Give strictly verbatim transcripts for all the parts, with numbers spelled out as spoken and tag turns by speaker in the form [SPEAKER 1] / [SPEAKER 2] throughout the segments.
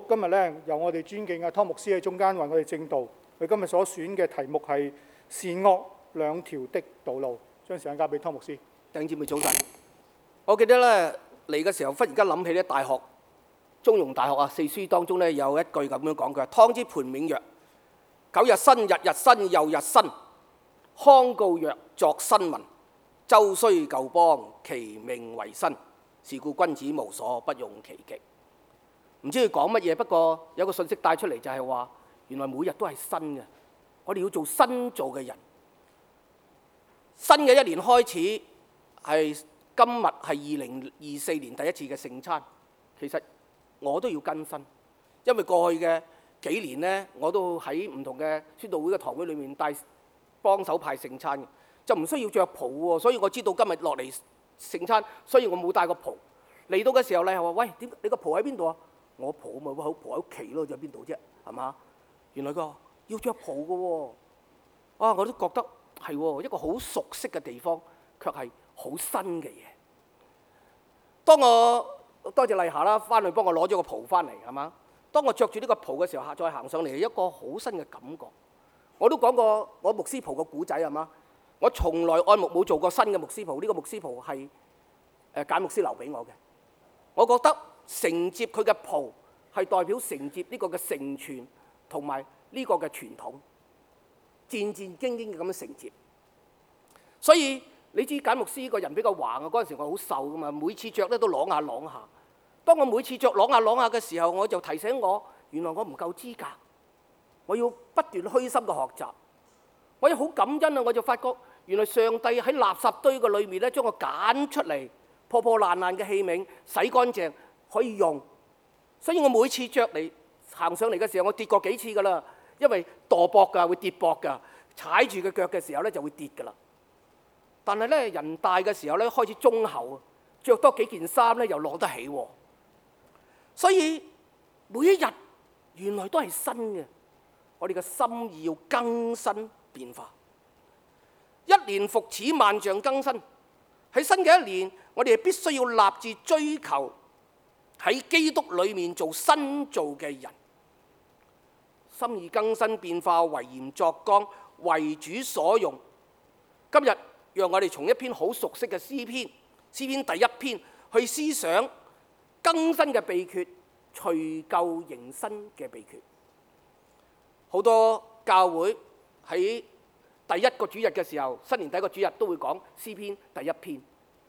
[SPEAKER 1] 今日咧由我哋尊敬嘅湯牧師喺中間為我哋證道。佢今日所選嘅題目係善惡兩條的道路。將時間交俾湯牧師。
[SPEAKER 2] 弟兄姊妹早晨。我記得咧嚟嘅時候，忽然間諗起咧大學中庸大學啊四書當中咧有一句咁樣講嘅：湯之盤銘曰：苟日新，日日新，又日新。康告曰：作新聞。周須舊邦，其命維新。是故君子無所不用其極。唔知佢講乜嘢，不過有個信息帶出嚟就係話，原來每日都係新嘅。我哋要做新做嘅人。新嘅一年開始係今日係二零二四年第一次嘅聖餐。其實我都要更新，因為過去嘅幾年呢，我都喺唔同嘅宣道會嘅堂會裏面帶幫手派聖餐嘅，就唔需要着袍喎。所以我知道今日落嚟聖餐，所以我冇帶個袍。嚟到嘅時候咧，話喂，點你個袍喺邊度啊？我袍咪好袍喺屋企咯，就喺邊度啫？係嘛？原來個要着袍嘅喎。啊，我都覺得係喎，一個好熟悉嘅地方，卻係好新嘅嘢。當我多謝麗霞啦，翻去幫我攞咗個袍翻嚟，係嘛？當我着住呢個袍嘅時候，再行上嚟，一個好新嘅感覺。我都講過我牧師袍個古仔係嘛？我從來按牧冇做過新嘅牧師袍，呢、這個牧師袍係誒簡牧師留俾我嘅。我覺得承接佢嘅袍係代表承接呢個嘅承傳同埋呢個嘅傳統，戰戰兢兢嘅咁樣承接。所以你知簡牧師個人比較橫啊，嗰陣時我好瘦噶嘛，每次着咧都啷下啷下。當我每次着啷下啷下嘅時候，我就提醒我，原來我唔夠資格，我要不斷虛心嘅學習。我又好感恩啊！我就發覺原來上帝喺垃圾堆嘅裏面咧，將我揀出嚟，破破爛爛嘅器皿洗乾淨可以用。所以我每次着嚟行上嚟嘅時候，我跌過幾次噶啦，因為墮膊㗎，會跌膊㗎，踩住個腳嘅時候咧就會跌㗎啦。但係咧人大嘅時候咧開始中厚，着多幾件衫咧又攞得起喎。所以每一日原來都係新嘅，我哋嘅心意要更新變化。一年復始，萬象更新。喺新嘅一年，我哋必須要立志追求喺基督裏面做新造嘅人。心意更新變化，為鹽作光，為主所用。今日讓我哋從一篇好熟悉嘅詩篇，詩篇第一篇去思想更新嘅秘訣，除舊迎新嘅秘訣。好多教會喺第一個主日嘅時候，新年第一個主日都會講詩篇第一篇。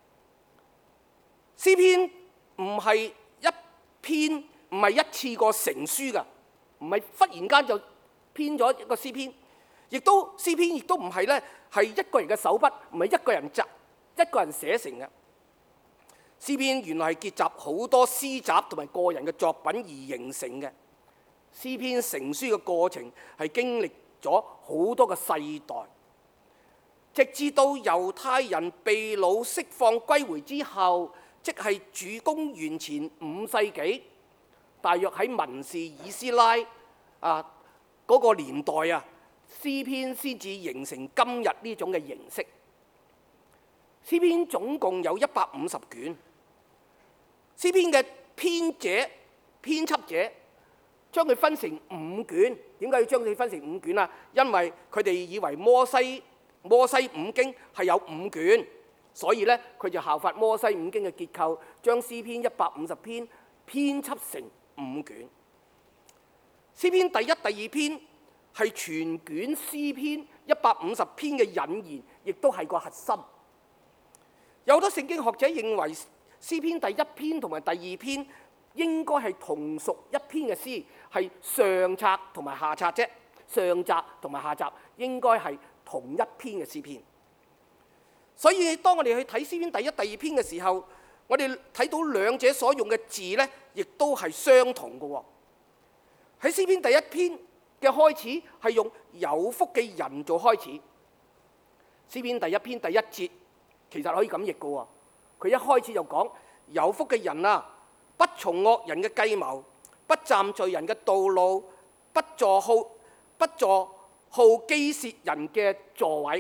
[SPEAKER 2] 詩篇唔係一篇，唔係一次過成書㗎，唔係忽然間就編咗一個詩篇，亦都詩篇亦都唔係咧係一個人嘅手筆，唔係一個人集一個人寫成嘅。詩篇原來係結集好多詩集同埋個人嘅作品而形成嘅。詩篇成書嘅過程係經歷咗好多個世代，直至到猶太人被擄釋放歸回之後，即係主公元前五世紀，大約喺文士以斯拉啊嗰個年代啊，詩篇先至形成今日呢種嘅形式。詩篇總共有一百五十卷，詩篇嘅編者、編輯者將佢分成五卷。點解要將佢分成五卷啊？因為佢哋以為摩西摩西五經係有五卷，所以咧佢就效法摩西五經嘅結構，將詩篇一百五十篇編輯成五卷。詩篇第一、第二篇係全卷詩篇一百五十篇嘅引言，亦都係個核心。有好多聖經學者認為詩篇第一篇同埋第二篇應該係同屬一篇嘅詩，係上冊同埋下冊啫。上集同埋下集應該係同一篇嘅詩篇。所以當我哋去睇詩篇第一、第二篇嘅時候，我哋睇到兩者所用嘅字咧，亦都係相同嘅。喺詩篇第一篇嘅開始係用有福嘅人做開始。詩篇第一篇第一節其實可以咁譯嘅喎，佢一開始就講有福嘅人啊，不從惡人嘅計謀，不站罪人嘅道路，不坐好不坐好譏褻人嘅座位。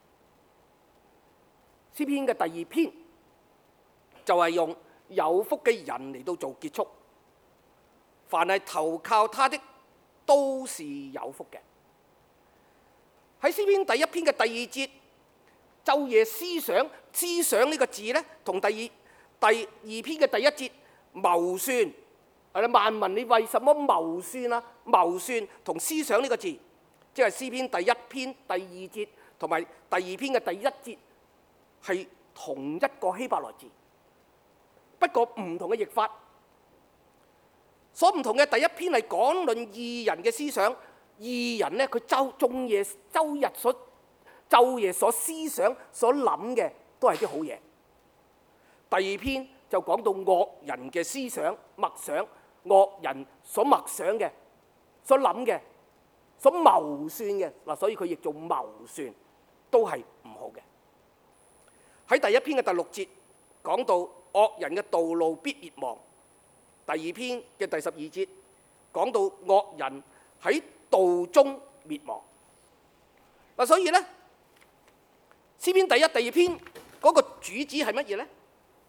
[SPEAKER 2] 詩篇嘅第二篇就係用有福嘅人嚟到做結束。 凡係投靠他的，都是有福嘅。喺詩篇第一篇嘅第二節，晝夜思想，思想呢個字呢，同第二第二篇嘅第一節謀算，係啦，萬民你為什麼謀算啊？謀算同思想呢個字，即係詩篇第一篇第二節同埋第二篇嘅第一節係同一個希伯來字，不過唔同嘅譯法。所唔同嘅第一篇係講論義人嘅思想，義人呢，佢周中夜周日所晝夜所思想所諗嘅都係啲好嘢。第二篇就講到惡人嘅思想默想，惡人所默想嘅、所諗嘅、所謀算嘅嗱，所以佢亦做謀算，都係唔好嘅。喺第一篇嘅第六節講到惡人嘅道路必滅亡，第二篇嘅第十二節講到惡人喺道中滅亡嗱，所以咧詩篇第一、第二篇嗰個主旨係乜嘢咧？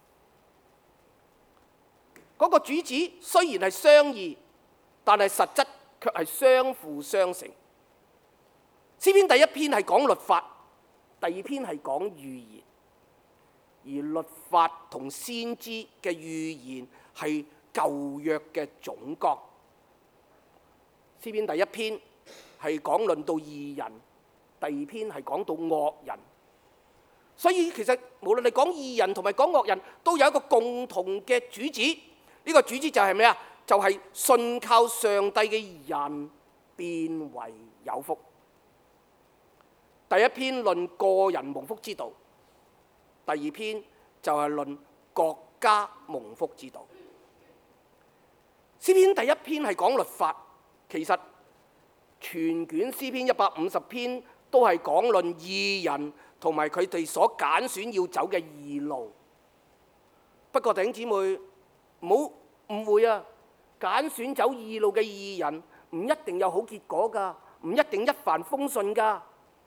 [SPEAKER 2] 嗰個主旨雖然係相異，但係實質卻係相輔相成。詩篇第一篇係講律法，第二篇係講預言，而律法同先知嘅預言係舊約嘅總綱。詩篇第一篇係講論到義人，第二篇係講到惡人。所以其實無論你講義人同埋講惡人，都有一個共同嘅主旨。呢個主旨就係咩啊？就係信靠上帝嘅人變為有福。第一篇論個人蒙福之道，第二篇就係論國家蒙福之道。詩篇第一篇係講律法，其實全卷詩篇一百五十篇都係講論義人同埋佢哋所揀選要走嘅義路。不過弟兄姊妹唔好誤會啊！揀選走義路嘅義人唔一定有好結果㗎，唔一定一帆風順㗎。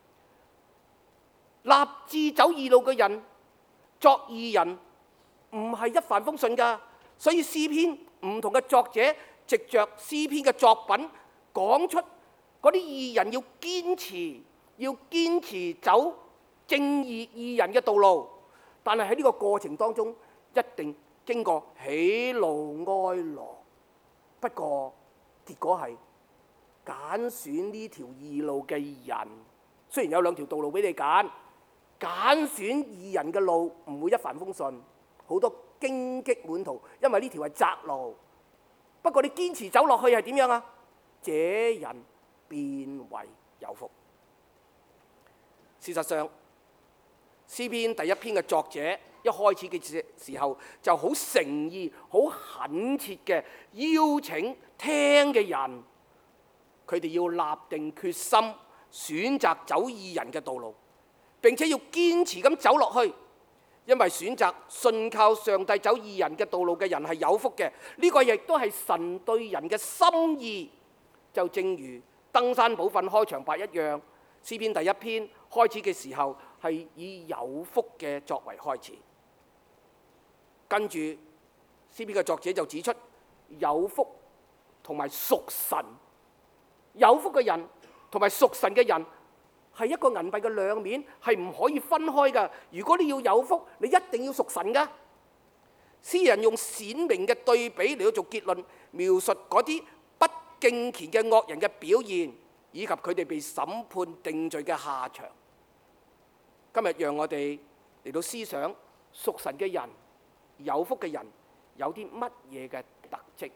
[SPEAKER 2] 立志走義路嘅人作義人唔係一帆風順㗎。所以詩篇唔同嘅作者藉着詩篇嘅作品講出嗰啲義人要堅持，要堅持走正義義人嘅道路，但係喺呢個過程當中一定經過喜怒哀樂。不過結果係揀選呢條義路嘅人，雖然有兩條道路俾你揀，揀選義人嘅路唔會一帆風順，好多荊棘滿途，因為呢條係窄路。不過你堅持走落去係點樣啊？這人變為有福。事實上，詩篇第一篇嘅作者一開始嘅時候就好誠意、好懇切嘅邀請聽嘅人，佢哋要立定決心，選擇走義人嘅道路，並且要堅持咁走落去，因為選擇信靠上帝走義人嘅道路嘅人係有福嘅。呢個亦都係神對人嘅心意，就正如登山寶訓開場白一樣。詩篇第一篇開始嘅時候係以有福嘅作為開始，跟住詩篇嘅作者就指出有福同埋屬神，有福嘅人同埋屬神嘅人係一個銀幣嘅兩面，係唔可以分開㗎。如果你要有福，你一定要屬神㗎。詩人用鮮明嘅對比嚟到做結論，描述嗰啲不敬虔嘅惡人嘅表現，以及佢哋被審判定罪嘅下場。今日讓我哋嚟到思想屬神嘅人、有福嘅人有啲乜嘢嘅特徵？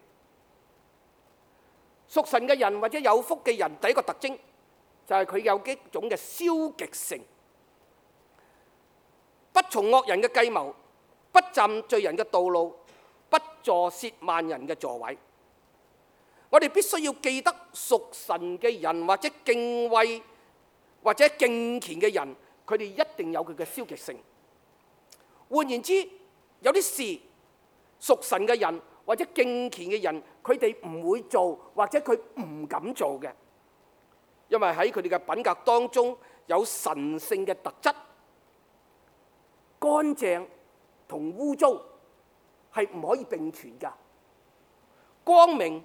[SPEAKER 2] 屬神嘅人或者有福嘅人，第一個特徵就係佢有一種嘅消極性，不從惡人嘅計謀，不站罪人嘅道路，不坐褻慢人嘅座位。我哋必須要記得屬神嘅人或者敬畏或者敬虔嘅人，佢哋一定有佢嘅消極性。換言之，有啲事屬神嘅人或者敬虔嘅人，佢哋唔會做或者佢唔敢做嘅，因為喺佢哋嘅品格當中有神聖嘅特質。乾淨同污糟係唔可以並存㗎，光明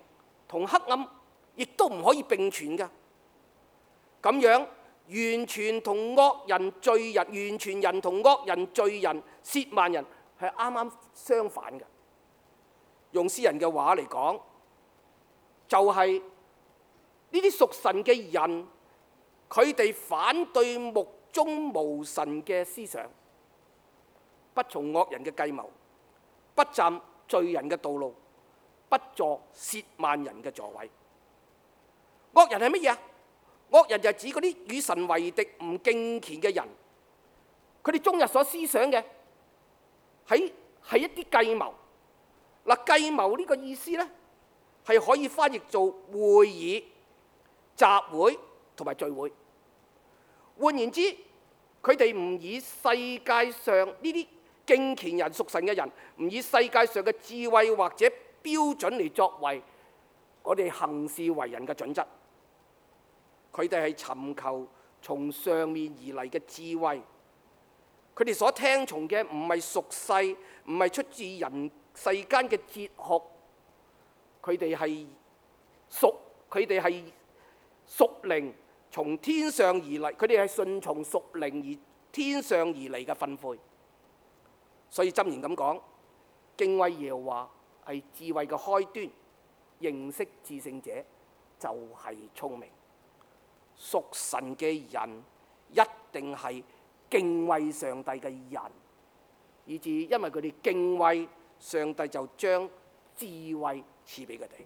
[SPEAKER 2] 同黑暗亦都唔可以並存㗎。咁樣完全同惡人罪人、完全人同惡人罪人、褻慢人係啱啱相反嘅。用詩人嘅話嚟講，就係呢啲屬神嘅人，佢哋反對目中無神嘅思想，不從惡人嘅計謀，不站罪人嘅道路，不坐褻慢人嘅座位。惡人係乜嘢啊？惡人就係指嗰啲與神為敵、唔敬虔嘅人，佢哋終日所思想嘅係係一啲計謀。嗱，計謀呢個意思呢，係可以翻譯做會議、集會同埋聚會。換言之，佢哋唔以世界上呢啲敬虔人、屬神嘅人，唔以世界上嘅智慧或者標準嚟作為我哋行事為人嘅準則。佢哋係尋求從上面而嚟嘅智慧。佢哋所聽從嘅唔係俗世，唔係出自人世間嘅哲學。佢哋係屬，佢哋係屬靈，從天上而嚟。佢哋係順從屬靈而天上而嚟嘅訓誨。所以箴言咁講，敬畏耶和華係智慧嘅開端，認識至聖者就係聰明。屬神嘅人一定係敬畏上帝嘅人，以至因為佢哋敬畏上帝，就將智慧賜俾佢哋。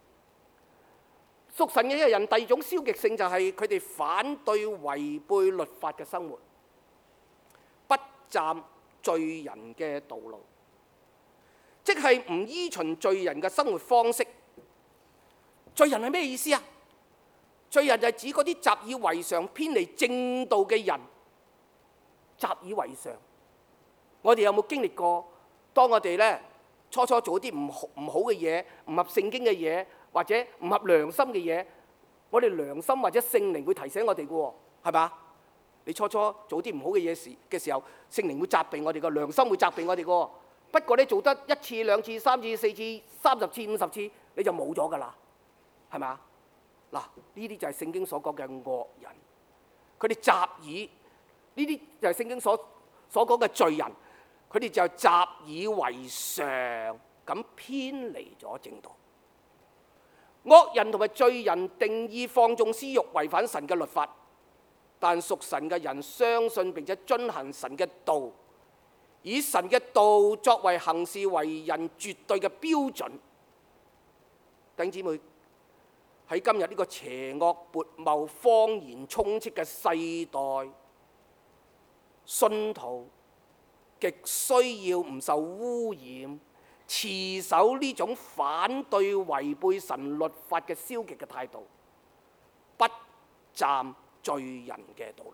[SPEAKER 2] 屬神嘅人第二種消極性就係佢哋反對違背律法嘅生活，不站罪人嘅道路，即係唔依循罪人嘅生活方式。罪人係咩意思啊？罪人就係指嗰啲習以為常、偏離正道嘅人。習以為常，我哋有冇經歷過？當我哋咧初初做啲唔好唔好嘅嘢，唔合聖經嘅嘢，或者唔合良心嘅嘢，我哋良心或者聖靈會提醒我哋嘅喎，係嘛？你初初做啲唔好嘅嘢時嘅時候，聖靈會責備我哋嘅，良心會責備我哋嘅喎。不過你做得一次、兩次、三次、四次、三十次、五十次，你就冇咗㗎啦，係嘛？嗱，呢啲就係聖經所講嘅惡人，佢哋習以呢啲就係聖經所所講嘅罪人，佢哋就習以為常咁偏離咗正道。惡人同埋罪人定義放縱私慾，違反神嘅律法，但屬神嘅人相信並且遵行神嘅道，以神嘅道作為行事為人絕對嘅標準。弟兄姊妹，喺今日呢個邪惡、悖謬、謊言充斥嘅世代，信徒極需要唔受污染，持守呢種反對違背神律法嘅消極嘅態度，不站罪人嘅道路。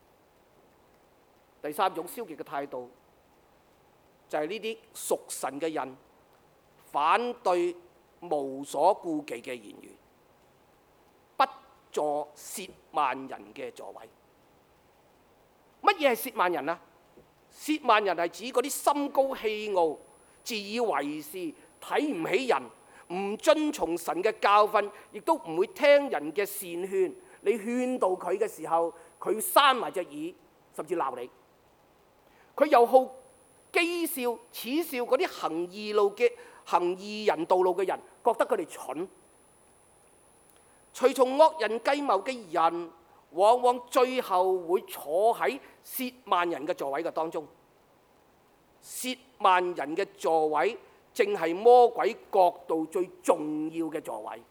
[SPEAKER 2] 第三種消極嘅態度就係呢啲屬神嘅人反對無所顧忌嘅言語，不坐褻慢人嘅座位。乜嘢係褻慢人啊？褻慢人係指嗰啲心高氣傲、自以為是、睇唔起人、唔遵從神嘅教訓，亦都唔會聽人嘅善勸。你勸導佢嘅時候，佢閂埋隻耳，甚至鬧你。佢又好譏笑、恥笑嗰啲行義路嘅行義人道路嘅人，覺得佢哋蠢。隨從惡人計謀嘅人，往往最後會坐喺褻慢人嘅座位嘅當中。褻慢人嘅座位正係魔鬼國度最重要嘅座位。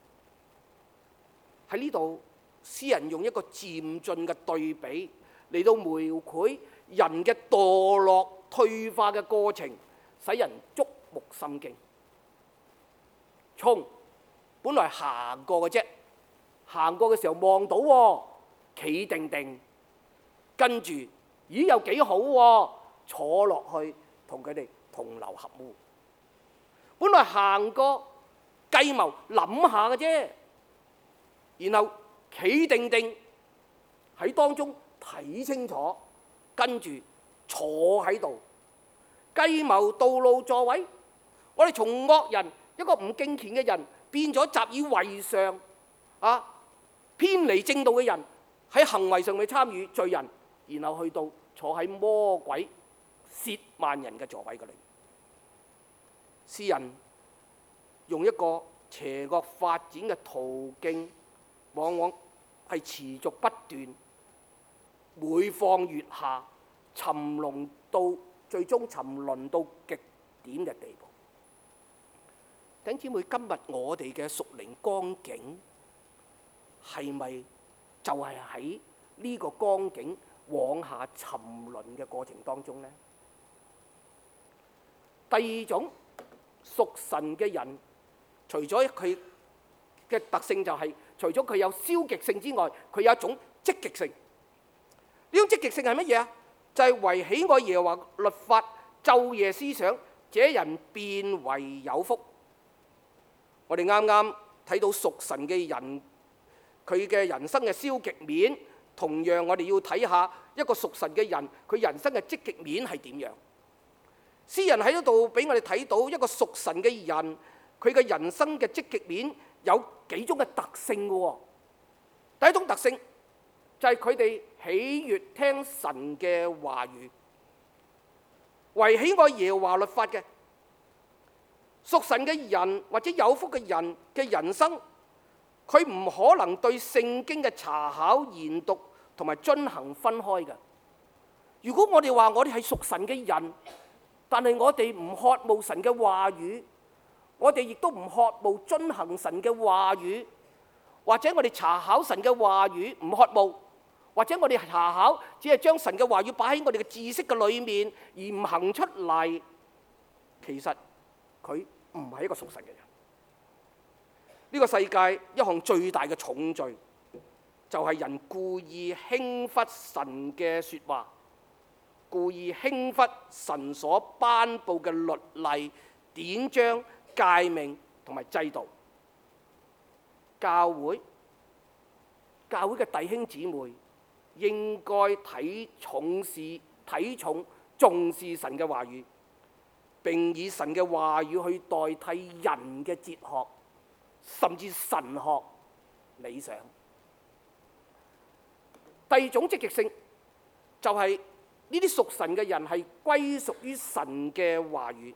[SPEAKER 2] 喺呢度，詩人用一個漸進嘅對比嚟到描繪人嘅墮落退化嘅過程，使人觸目心驚。從本來行過嘅啫，行過嘅時候望到喎，企定定，跟住咦又幾好喎，坐落去同佢哋同流合污。本來行過計謀諗下嘅啫，然後企定定喺當中睇清楚，跟住坐喺度計謀道路座位。我哋從惡人一個唔敬虔嘅人變咗習以為常啊，偏離正道嘅人喺行為上去參與罪人，然後去到坐喺魔鬼褻慢人嘅座位嗰裏。詩人用一個邪惡發展嘅途徑，往往係持續不斷，每況愈下，沉淪到最終沉淪到極點嘅地步。弟兄姊妹，今日我哋嘅屬靈光景係咪就係喺呢個光景往下沉淪嘅過程當中呢？第二種屬神嘅人，除咗佢嘅特性就係、是，除咗佢有消極性之外，佢有一種積極性。呢種積極性係乜嘢啊？就係、是、為喜愛耶和華律法，晝夜思想，這人便為有福。我哋啱啱睇到屬神嘅人，佢嘅人生嘅消極面，同樣我哋要睇下一個屬神嘅人，佢人生嘅積極面係點樣？詩人喺嗰度俾我哋睇到一個屬神嘅人，佢嘅人生嘅積極面有幾種嘅特性嘅喎。第一種特性就係佢哋喜悅聽神嘅話語，為喜愛耶和華律法嘅。屬神嘅人或者有福嘅人嘅人生，佢唔可能對聖經嘅查考、研讀同埋遵行分開嘅。如果我哋話我哋係屬神嘅人，但係我哋唔渴慕神嘅話語，我哋亦都唔渴慕遵行神嘅話語，或者我哋查考神嘅話語唔渴慕，或者我哋查考只係將神嘅話語擺喺我哋嘅知識嘅裏面而唔行出嚟，其實佢唔係一個屬神嘅人。呢個世界一項最大嘅重罪，就係人故意輕忽神嘅説話，故意輕忽神所頒布嘅律例、典章、誡命同埋制度。教會教會嘅弟兄姊妹應該睇重視、睇重、重視神嘅話語，並以神嘅話語去代替人嘅哲學，甚至神學理想。第二種積極性就係呢啲屬神嘅人係歸屬於神嘅話語，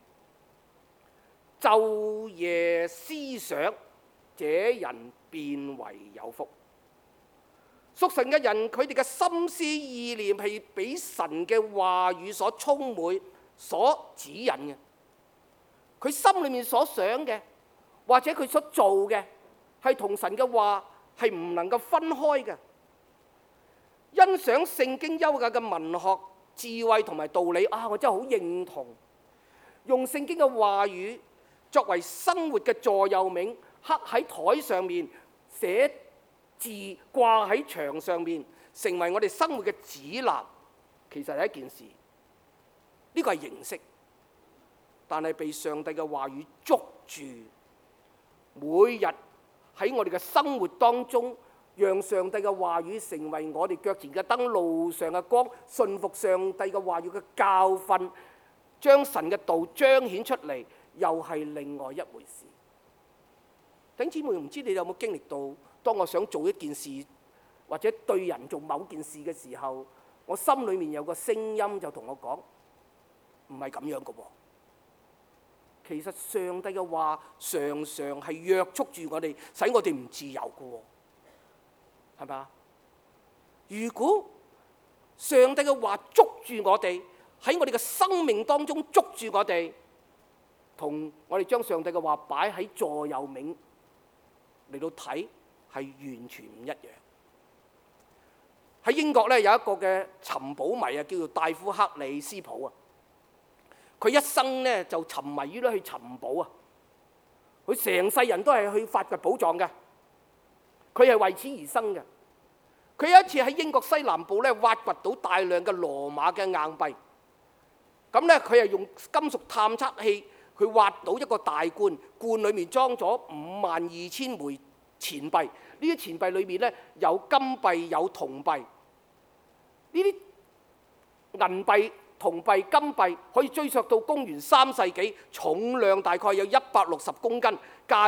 [SPEAKER 2] 晝夜思想，這人便為有福。屬神嘅人，佢哋嘅心思意念係俾神嘅話語所充滿、所指引嘅。佢心裏面所想嘅，或者佢所做嘅，係同神嘅話係唔能夠分開嘅。欣賞聖經優雅嘅文學、智慧同埋道理啊！我真係好認同，用聖經嘅話語作為生活嘅座右銘，刻喺台上面，寫字掛喺牆上面，成為我哋生活嘅指南，其實係一件事。呢個係形式，但係被上帝嘅話語捉住，每日喺我哋嘅生活當中，讓上帝嘅話語成為我哋腳前嘅燈，路上嘅光，順服上帝嘅話語嘅教訓，將神嘅道彰顯出嚟，又係另外一回事。弟兄姊妹，唔知你有冇經歷到，當我想做一件事，或者對人做某件事嘅時候，我心裏面有個聲音就同我講，唔係咁樣嘅喎。其實上帝嘅話常常係約束住我哋，使我哋唔自由嘅喎。係嘛？如果上帝嘅話捉住我哋，喺我哋嘅生命當中捉住我哋，同我哋將上帝嘅話擺喺座右銘嚟到睇，係完全唔一樣。喺英國咧有一個嘅尋寶迷啊，叫做戴夫克里斯普啊。佢一生咧就沉迷於咧去尋寶啊。佢成世人都係去發掘寶藏嘅。佢係為此而生嘅。佢有一次喺英國西南部咧挖掘到大量嘅羅馬嘅硬幣，咁咧佢係用金屬探測器去挖到一個大罐，罐裡面裝咗五萬二千枚錢幣。呢啲錢幣裏面咧有金幣有銅幣，呢啲銀幣、銅幣、金幣可以追溯到公元三世紀，重量大概有一百六十公斤，價值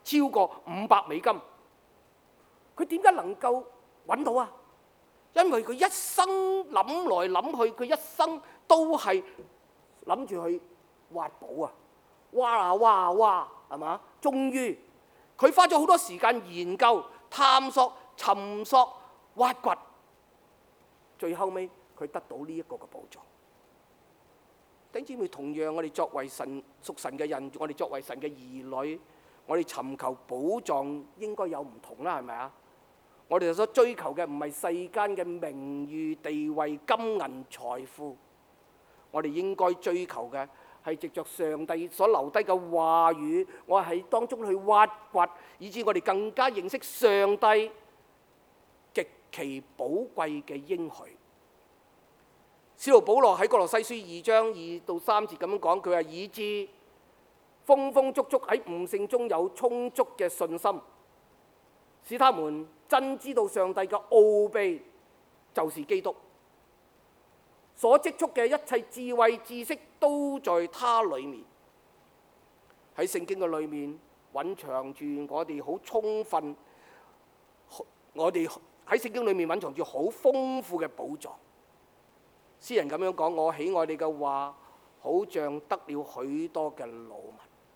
[SPEAKER 2] 超過五百美金。佢點解能夠揾到啊？因為佢一生諗來諗去，佢一生都係諗住去挖寶啊！挖啊挖啊挖，係嘛？終於佢花咗好多時間研究、探索、尋索、挖掘，最後尾佢得到呢一個嘅寶藏。弟兄姊妹，同樣我哋作為神屬神嘅人，我哋作為神嘅兒女，我哋尋求寶藏應該有唔同啦，係咪啊？我哋所追求嘅唔係世間嘅名譽、地位、金銀財富，我哋應該追求嘅係藉着上帝所留低嘅話語，我喺當中去挖掘，以致我哋更加認識上帝極其寶貴嘅應許。使徒保羅喺哥羅西書二章二到三節咁樣講，佢話以致豐豐足足喺悟性中有充足嘅信心，使他們真知道上帝嘅奧秘就是基督，所積蓄嘅一切智慧知識都在他裡面。喺聖經嘅裡面蘊藏住我哋好充分，我哋喺聖經裡面蘊藏住好豐富嘅寶藏。詩人咁樣講：我喜愛你嘅話，好像得了許多嘅擄物。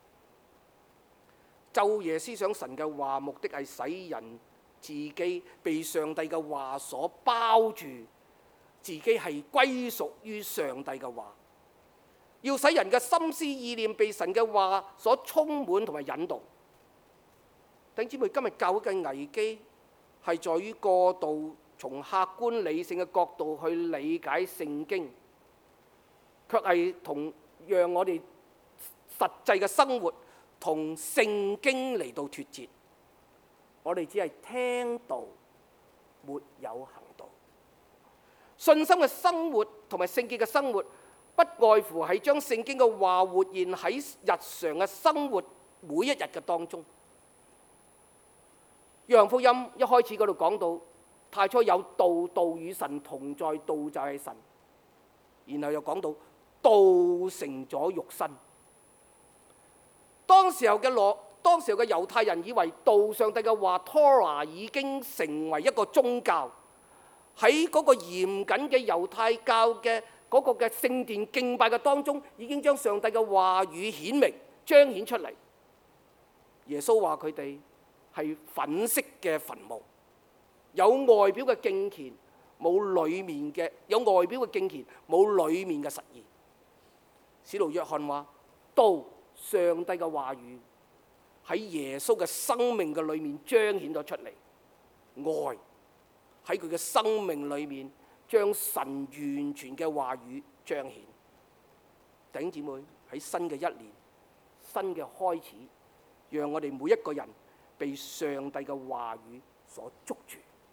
[SPEAKER 2] 晝夜思想神嘅話，目的係使人自己被上帝嘅話所包住，自己係歸屬於上帝嘅話，要使人嘅心思意念被神嘅話所充滿同埋引導。弟兄姊妹，今日教會嘅危機係在於過度從客觀理性嘅角度去理解聖經，卻係同讓我哋實際嘅生活同聖經嚟到脫節。我哋只係聽道，沒有行道。信心嘅生活同埋聖潔嘅生活，不外乎係將聖經嘅話活現喺日常嘅生活每一日嘅當中。約翰福音一開始嗰度講到，太初有道，道與神同在，道就係神。然後又講到道成咗肉身。當時候嘅羅，當時候嘅猶太人以為道上帝嘅話 Torah 已經成為一個宗教，喺嗰個嚴謹嘅猶太教嘅嗰個嘅聖殿敬拜嘅當中，已經將上帝嘅話語顯明彰顯出嚟。耶穌話佢哋係粉飾嘅墳墓，有外表嘅敬虔，冇裡面嘅有外表嘅敬虔，冇裡面嘅實意。使徒約翰話：道上帝嘅話語喺耶穌嘅生命嘅裏面彰顯咗出嚟，愛喺佢嘅生命裏面將神完全嘅話語彰顯。弟兄姊妹，喺新嘅一年，新嘅開始，讓我哋每一個人被上帝嘅話語所捉住。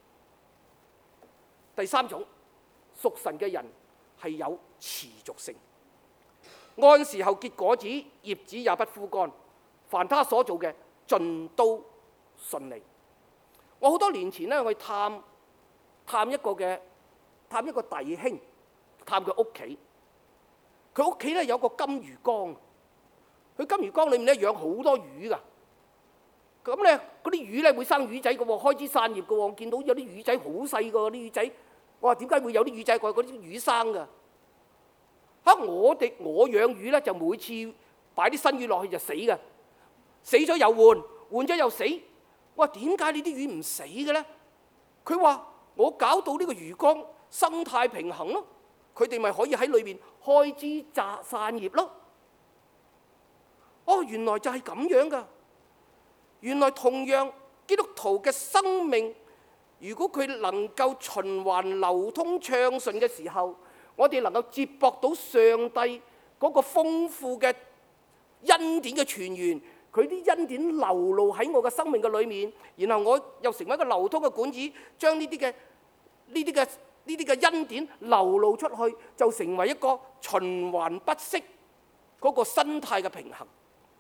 [SPEAKER 2] 第三種，屬神嘅人係有持續性，按時候結果子，葉子也不枯乾，凡他所做嘅盡都順利。我好多年前咧去探探一個嘅探一個弟兄，探佢屋企。佢屋企咧有個金魚缸，佢金魚缸裏面咧養好多魚噶。咁咧嗰啲魚咧會生魚仔嘅喎，開枝散葉嘅喎。我見到有啲魚仔好細個，啲魚仔，我話點解會有啲魚仔？佢話嗰啲魚生㗎。嚇！我哋我養魚咧就每次擺啲新魚落去就死㗎，死咗又換，換咗又死。我話點解呢啲魚唔死嘅咧？佢話我搞到呢個魚缸生態平衡咯，佢哋咪可以喺裏面開枝雜散葉咯。哦，原來就係咁樣㗎。原來同樣基督徒嘅生命，如果佢能夠循環流通暢順嘅時候，我哋能夠接駁到上帝嗰個豐富嘅恩典嘅泉源，佢啲恩典流露喺我嘅生命嘅裏面，然後我又成為一個流通嘅管子，將呢啲嘅呢啲嘅呢啲嘅恩典流露出去，就成為一個循環不息嗰個生態嘅平衡。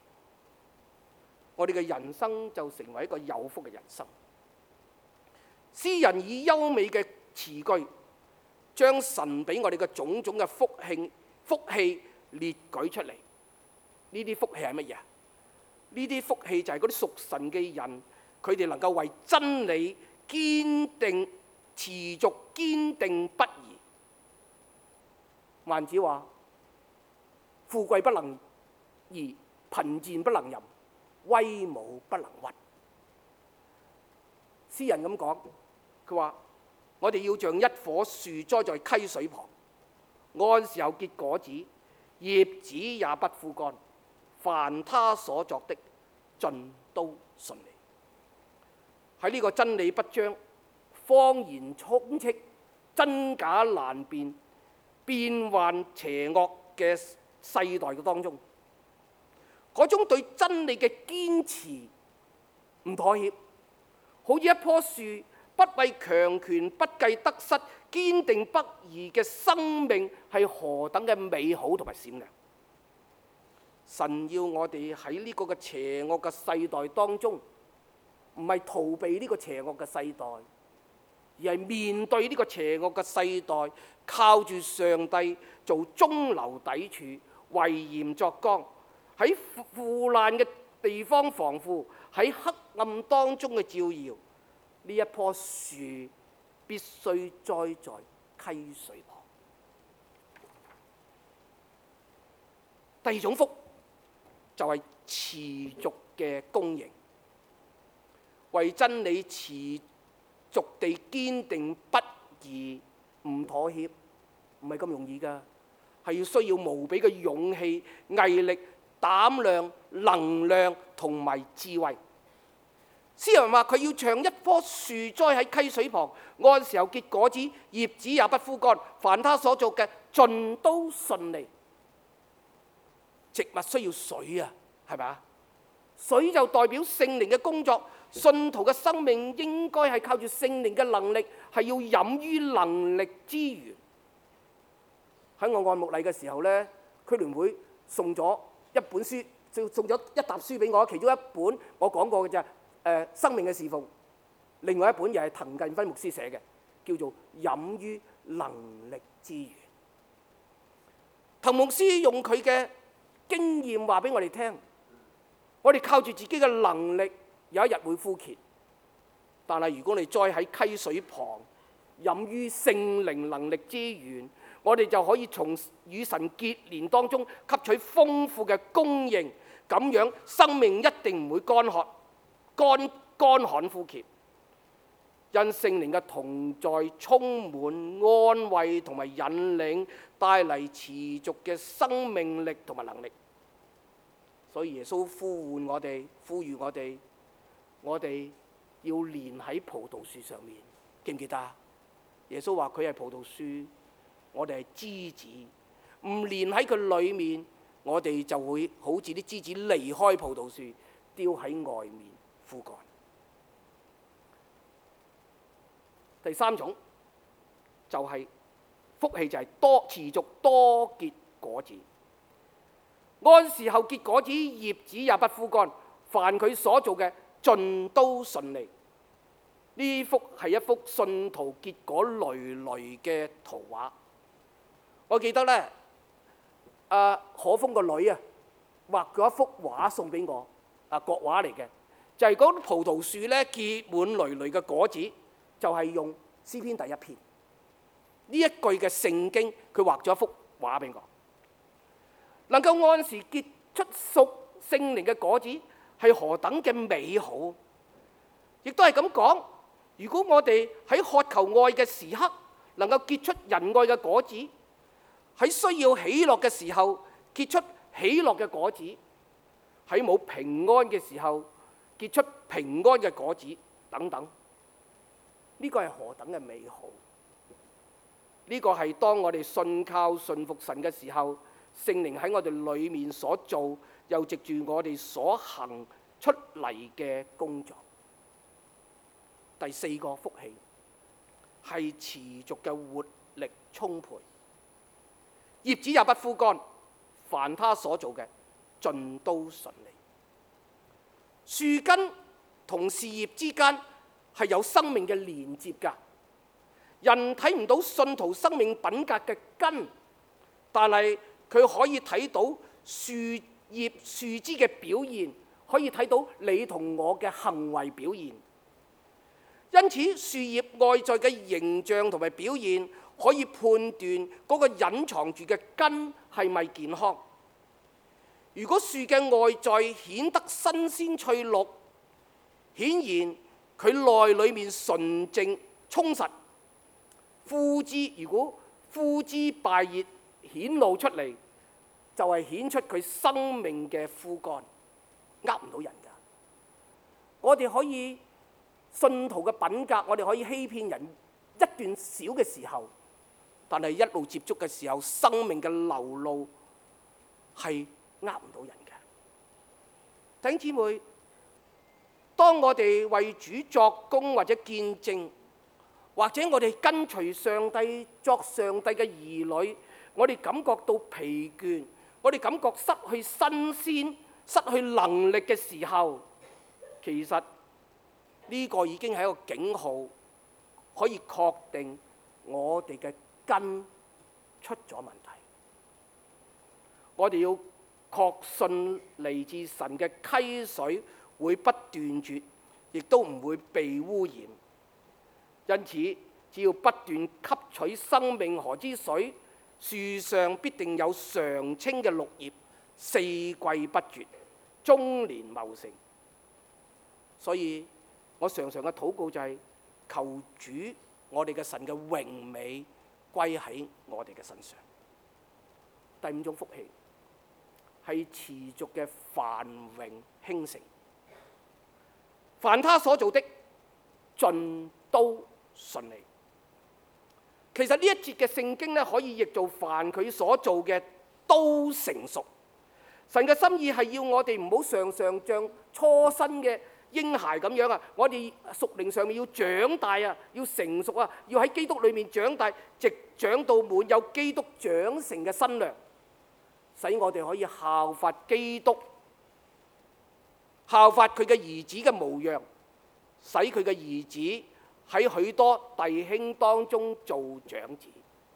[SPEAKER 2] 我哋嘅人生就成為一個有福嘅人生。詩人以優美嘅詞句，將神俾我哋嘅種種嘅福氣福氣列舉出嚟。呢啲福氣係乜嘢？ 呢啲福氣就係嗰啲屬神嘅人，佢哋能夠為真理堅定、持續堅定不移。孟子話：富貴不能移，貧賤不能淫，威武不能屈。詩人咁講，佢話：我哋要像一棵樹栽在溪水旁，按時候結果子，葉子也不枯乾，凡他所作的盡都順利。喺呢個真理不彰、謊言充斥、真假難辨、變幻邪惡嘅世代嘅當中，嗰種對真理嘅堅持唔妥協，好似一棵樹不畏強權、不計得失、堅定不移嘅生命，係何等嘅美好同埋閃亮！神要我哋喺呢個嘅邪惡嘅世代當中，唔係逃避呢個邪惡嘅世代，而係面對呢個邪惡嘅世代，靠住上帝做中流砥柱，為鹽作光，喺腐爛嘅地方防腐，喺黑暗當中嘅照耀。呢一棵樹必須栽在溪水旁。第二種福就係持續嘅公義，為真理持續地堅定不移，唔妥協，唔係咁容易㗎，係要需要無比嘅勇氣、毅力、膽量、能量同埋智慧。詩人話佢要像一棵樹栽喺溪水旁，按時候結果子，葉子也不枯乾，凡他所做嘅盡都順利。植物需要水啊，係咪啊？水就代表聖靈嘅工作，信徒嘅生命應該係靠住聖靈嘅能力，係要飲於能力之源。喺我按牧禮嘅時候呢，區聯會送咗一本書，就送咗一沓書俾我，其中一本我講過嘅就係誒生命嘅侍奉，另外一本又係滕近輝牧師寫嘅，叫做飲於能力之源。滕牧師用佢嘅經驗話俾我哋聽，我哋靠住自己嘅能力，有一日會枯竭。但係如果你栽喺溪水旁，飲於聖靈能力之源，我哋就可以從與神結連當中吸取豐富嘅供應，咁樣生命一定唔會乾渴、乾乾旱枯竭。因聖靈嘅同在，充滿安慰同埋引領，帶嚟持續嘅生命力同埋能力。所以耶穌呼喚我哋，呼籲我哋，我哋要連喺葡萄樹上面，記唔記得啊？耶穌話佢係葡萄樹，我哋係枝子，唔連喺佢裏面，我哋就會好似啲枝子離開葡萄樹，丟喺外面枯乾。第三種就係、是、福氣，就係多持續多結果子，按時候結果子，葉子也不枯乾，凡佢所做嘅盡都順利。呢幅係一幅信徒結果累累嘅圖畫。我記得咧，阿可豐個女啊，畫咗一幅畫送俾我，啊國畫嚟嘅，就係、是、嗰啲葡萄樹咧結滿累累嘅果子。就係用詩篇第一篇呢一句嘅聖經，佢畫咗一幅畫俾我，能夠按時結出屬聖靈嘅果子，係何等嘅美好！亦都係咁講，如果我哋喺渴求愛嘅時刻，能夠結出仁愛嘅果子，喺需要喜樂嘅時候結出喜樂嘅果子，喺冇平安嘅時候結出平安嘅果子，等等。呢個係何等嘅美好！呢個係當我哋信靠信服神嘅時候，聖靈喺我哋裏面所做，又藉住我哋所行出嚟嘅工作。第四個福氣係持續嘅活力充沛，葉子也不枯乾，凡他所做嘅盡都順利。樹根同樹葉之間係有生命嘅連接㗎。人睇唔到信徒生命品格嘅根，但係佢可以睇到樹葉樹枝嘅表現， 可以睇到你同我嘅行為表現。因此，樹葉外在嘅形象同埋表現，可以判斷嗰個隱藏住嘅根係咪健康。如果樹嘅外在顯得新鮮翠綠，顯然佢內裏面純淨充實。枯枝如果枯枝敗葉顯露出嚟，就係、是、顯出佢生命嘅枯乾，呃唔到人㗎。我哋可以信徒嘅品格，我哋可以欺騙人一段小嘅時候，但係一路接觸嘅時候，生命嘅流露係呃唔到人嘅。弟兄姊妹，當我哋為主作工或者見證，或者我哋跟隨上帝作上帝嘅兒女，我哋感覺到疲倦，我哋感覺失去新鮮、失去能力嘅時候，其實呢個已經係一個警號，可以確定我哋嘅根出咗問題。我哋要確信嚟自神嘅溪水會不斷絕，亦都唔會被污染。因此，只要不斷吸取生命河之水，樹上必定有常青嘅綠葉，四季不絕，終年茂盛。所以我常常嘅禱告就係求主我哋嘅神嘅榮美歸喺我哋嘅身上。第五種福氣係持續嘅繁榮興盛，凡他所做的盡都順利。其實呢一節嘅聖經咧，可以譯做凡佢所做嘅都成熟。神嘅心意係要我哋唔好常常像初生嘅嬰孩咁樣啊！我哋屬靈上面要長大啊，要成熟啊，要喺基督裏面長大，直長到滿有基督長成嘅身量，使我哋可以效法基督，效法佢嘅兒子嘅模樣，使佢嘅兒子喺許多弟兄當中做長子。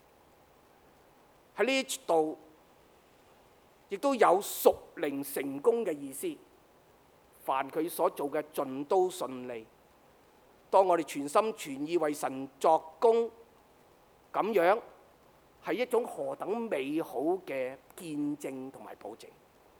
[SPEAKER 2] 喺呢度亦都有屬靈成功嘅意思。凡佢所做嘅盡都順利。當我哋全心全意為神作工，咁樣係一種何等美好嘅見證同埋保證。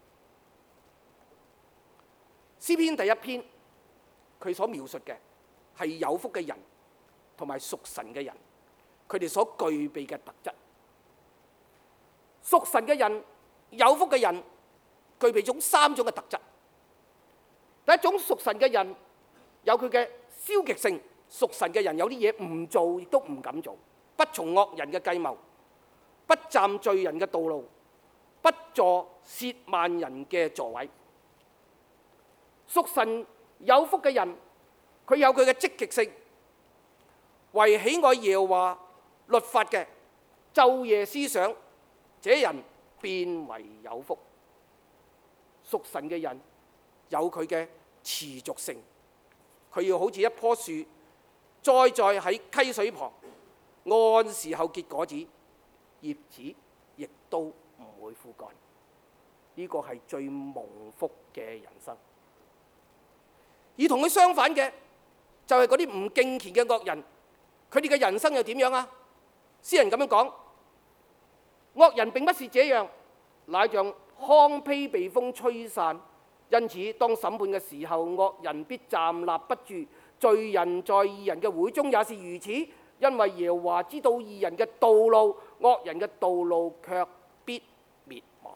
[SPEAKER 2] 詩篇第一篇佢所描述嘅係有福嘅人同埋屬神嘅人，佢哋所具備嘅特質。屬神嘅人、有福嘅人具備咗三種嘅特質。第一種，屬神嘅人有佢嘅消極性，屬神嘅人有啲嘢唔做亦都唔敢做，不從惡人嘅計謀，不站罪人嘅道路，不坐褻慢人嘅座位。屬神有福嘅人，佢有佢嘅積極性，為喜愛耶和華律法嘅，晝夜思想，這人便為有福。屬神嘅人有佢嘅持續性，佢要好似一棵樹栽在喺溪水旁，按時候結果子，葉子亦都唔會枯乾。呢個係最蒙福嘅人生。而同佢相反嘅就係嗰啲唔敬虔嘅惡人，佢哋嘅人生又點樣啊？詩人咁樣講：惡人並不是這樣，乃像糠秕被風吹散。因此，當審判嘅時候，惡人必站立不住，罪人在義人嘅會中也是如此。因為耶和華知道義人嘅道路，惡人嘅道路卻必滅亡。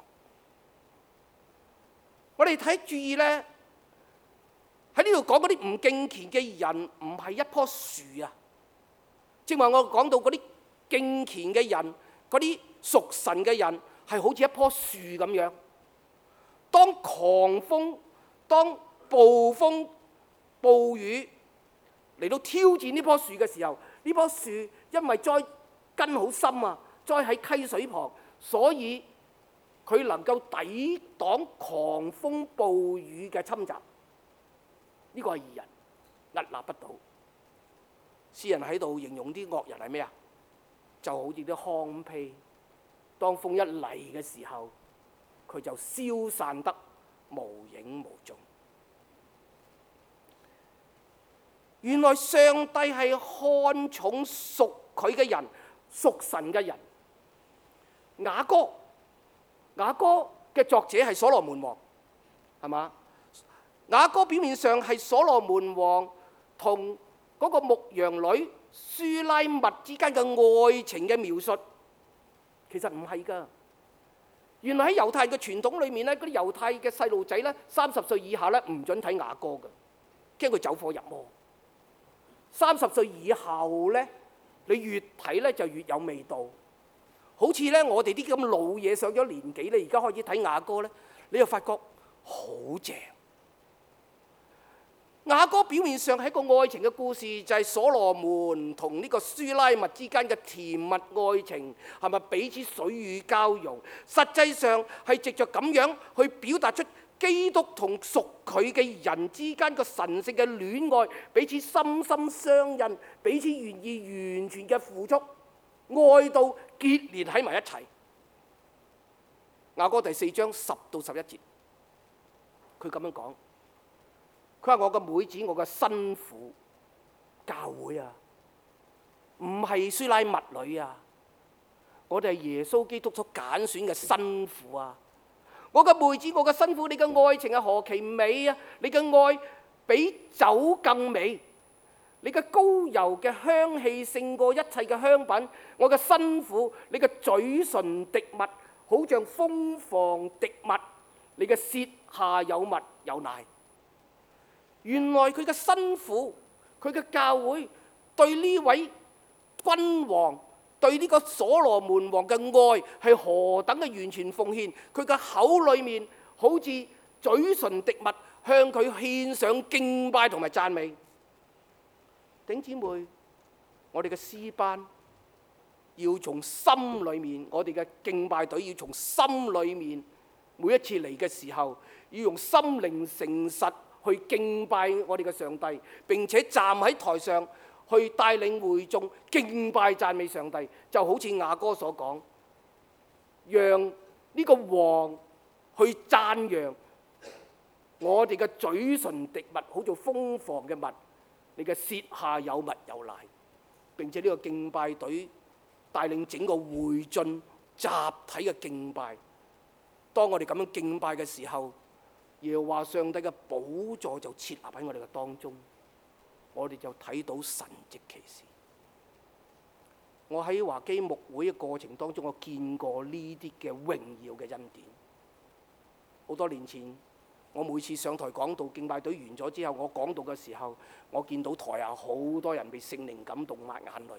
[SPEAKER 2] 我哋睇注意呢，喺呢度講嗰啲唔敬虔嘅人，唔係一棵樹啊！正話我講到嗰啲敬虔嘅人，嗰啲屬神嘅人，係好似一棵樹咁樣。當狂風、當暴風、暴雨嚟到挑戰呢棵樹嘅時候，呢棵樹因為栽根好深啊，栽喺溪水旁，所以佢能夠抵擋狂風暴雨嘅侵襲。呢個係義人，屹立不倒。詩人喺度形容啲惡人係咩啊？就好似啲糠秕，當風一嚟嘅時候，佢就消散得無影無蹤。 原來上帝係看重屬佢嘅人，屬神嘅人。雅歌，雅歌嘅作者係所羅門王，係嘛？雅歌表面上係所羅門王同嗰個牧羊女書拉密之間嘅愛情嘅描述，其實唔係㗎。原來喺猶太人嘅傳統裏面咧，嗰啲猶太嘅細路仔咧，三十歲以下咧唔準睇雅歌㗎，驚佢走火入魔。三十歲以後咧，你越睇咧就越有味道。好似咧我哋啲咁老嘢上咗年紀咧，而家開始睇雅歌咧，你又發覺好正。雅歌表面上係一個愛情嘅故事，就係所羅門同呢個書拉密之間嘅甜蜜愛情，係咪彼此水乳交融？實際上係藉着咁樣去表達出基督同屬佢嘅人之間個神聖嘅戀愛，彼此心心相印，彼此願意完全嘅付出，愛到結連喺埋一齊。雅歌第四章十到十一節，佢咁樣講。佢話：我嘅妹子，我嘅新婦，教會啊，唔係書拉密女啊，我哋係耶穌基督所揀選嘅新婦啊！我嘅妹子，我嘅新婦，你嘅愛情係何其美啊！你嘅愛比酒更美，你嘅膏油嘅香氣勝過一切嘅香品。我嘅新婦，你嘅嘴唇滴蜜，好像蜂房滴蜜，你嘅舌下有蜜有奶。原來佢嘅新婦，佢嘅教會對呢位君王，對呢個所羅門王嘅愛係何等嘅完全奉獻。佢嘅口裏面好似嘴唇滴蜜，向佢獻上敬拜同埋讚美。弟兄姊妹，我哋嘅詩班要從心裏面，我哋嘅敬拜隊要從心裏面，每一次嚟嘅時候要用心靈誠實去敬拜我哋嘅上帝，並且站喺台上去帶領會眾敬拜讚美上帝，就好似雅歌所講，讓呢個王去讚揚我哋嘅嘴唇滴蜜，好似蜂房嘅蜜，你嘅舌下有蜜有奶。並且呢個敬拜隊帶領整個會眾集體嘅敬拜。當我哋咁樣敬拜嘅時候，耶和華上帝嘅寶座就設立喺我哋嘅當中，我哋就睇到神蹟奇事。我喺華基牧會嘅過程當中，我見過呢啲嘅榮耀嘅恩典。好多年前，我每次上台講道，敬拜隊完咗之後，我講道嘅時候，我見到台下好多人被聖靈感動，抹眼淚。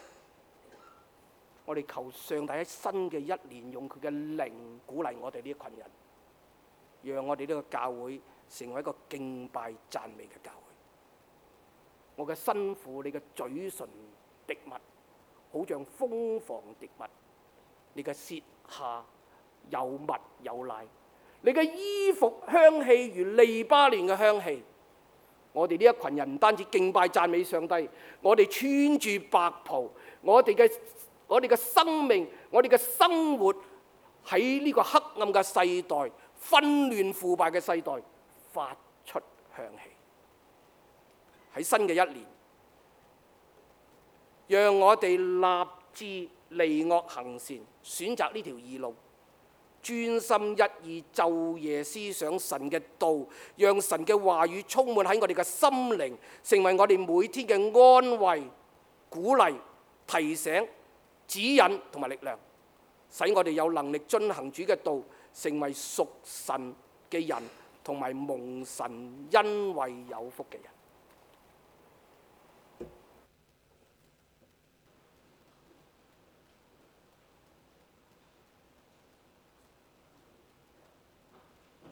[SPEAKER 2] 我哋求上帝喺新嘅一年，用佢嘅靈鼓勵我哋呢一群人，讓我哋呢個教會成為一個敬拜讚美嘅教會。我嘅新婦，你嘅嘴唇滴蜜，好像蜂房滴蜜；你嘅舌下有蜜有奶；你嘅衣服香氣如利巴嫩嘅香氣。我哋呢一群人唔單止敬拜讚美上帝，我哋穿住白袍，我哋嘅我哋嘅生命，我哋嘅生活喺呢個黑暗嘅世代，紛亂腐敗嘅世代發出香氣。喺新嘅一年，讓我哋立志離惡行善，選擇呢條義路，專心一意晝夜思想神嘅道，讓神嘅話語充滿喺我哋嘅心靈，成為我哋每天嘅安慰、鼓勵、提醒、指引同埋力量，使我哋有能力遵行主嘅道，成為屬神嘅人，同埋蒙神恩惠有福嘅人。